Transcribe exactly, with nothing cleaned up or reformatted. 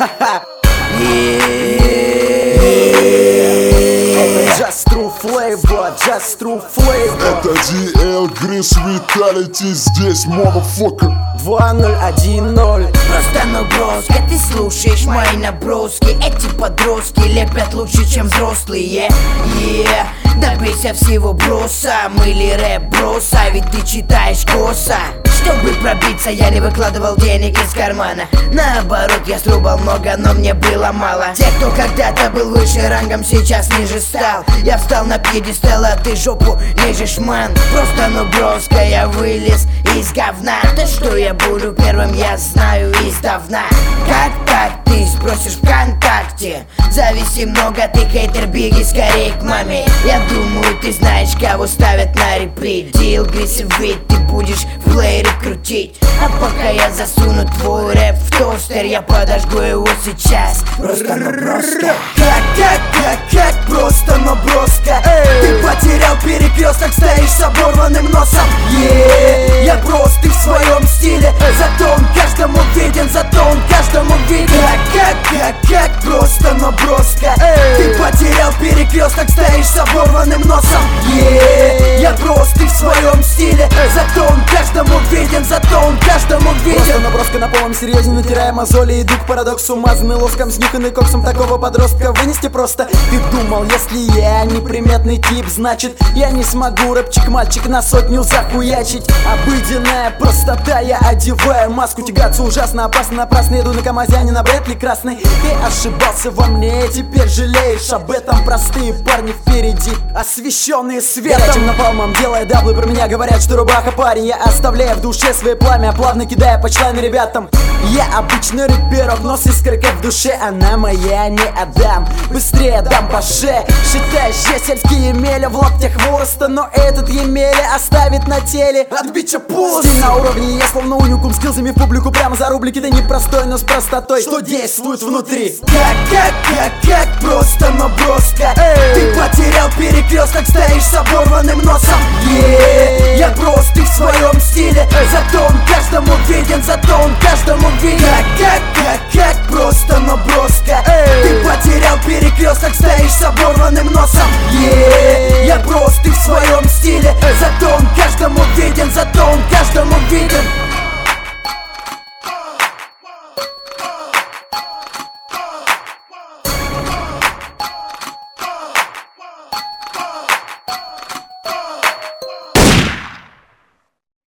Just true flavor, just true flavor. Это ди эл Gris Vitality, здесь motherfucker. Два ноль один ноль. Просто наброска, ты слушаешь мои наброски. Эти подростки лепят лучше, чем взрослые. Yeah. Добейся всего броса, мы ли рэп броса, ведь ты читаешь косо. Чтобы пробиться, я не выкладывал денег из кармана. Наоборот, я срубал много, но мне было мало. Те, кто когда-то был выше рангом, сейчас ниже стал. Я встал на пьедестал, а ты жопу лежишь, ман. Просто ну броска, я вылез из говна. То, что я буду первым, я знаю издавна. Как так, ты спросишь ВКонтакте? Зависи много, ты хейтер, беги скорее к маме. Я думаю, ты знаешь, кого ставят на репит. ди эл Gris Vit, ты будешь в плеере крутить. А пока я засуну твой рэп в тостер, я подожгу его сейчас. Просто наброска. Как, как, как, как, просто наброска. Ты потерял перекресток, стоишь с оборванным носом. Yeah. Я прост, ты в своем стиле, зато он каждому виден, зато он каждому виден. Как, как, как, как, просто наброска. Ты потерял перекресток, стоишь с оборванным носом. Yeah. Я прост, ты в своем стиле, зато он каждому виден, зато он каждому виден. Просто наброска на полном серьезе, натирая мозоли, иду к парадоксу, мазанный лоском, снюханный коксом. Такого подростка вынести просто. Ты думал, если я неприметный тип, значит я не смогу рэпчик мальчик на сотню захуячить. Обыденная простота, я одеваю маску. Тягаться ужасно опасно, напрасно иду на КамАЗе, а не на Бентли красный. Ты ошибался во мне, теперь жалеешь об этом. Простые парни впереди, освещенные светом. Горячим напалмом, делая даблы, про меня говорят, что рубаха парень. Я оставляю в душе свои пламя, плавно кидая почлайны ребятам. Я обычный рэперок, но с искоркой в душе. Она моя, не отдам, быстрее дам по шее. Считающие сельские емеля в лаптях хвороста, но этот емеля оставит на теле от бича пуст. Стиль на уровне, я словно уникум, скилзами в публику прямо за рублики. Ты непростой, но с простотой, что действует внутри. Как, как, как, как, просто наброска. Ты потерял перекресток, стоишь с оборванным носом. Yeah. Я прост, ты в своем стиле, зато он каждому виден, зато он каждому виден. Как, как, как, как, просто наброска. Ты потерял перекресток, стоишь с оборванным носом. Yeah. Я прост, ты в своем стиле, зато он каждому виден, зато он каждому виден.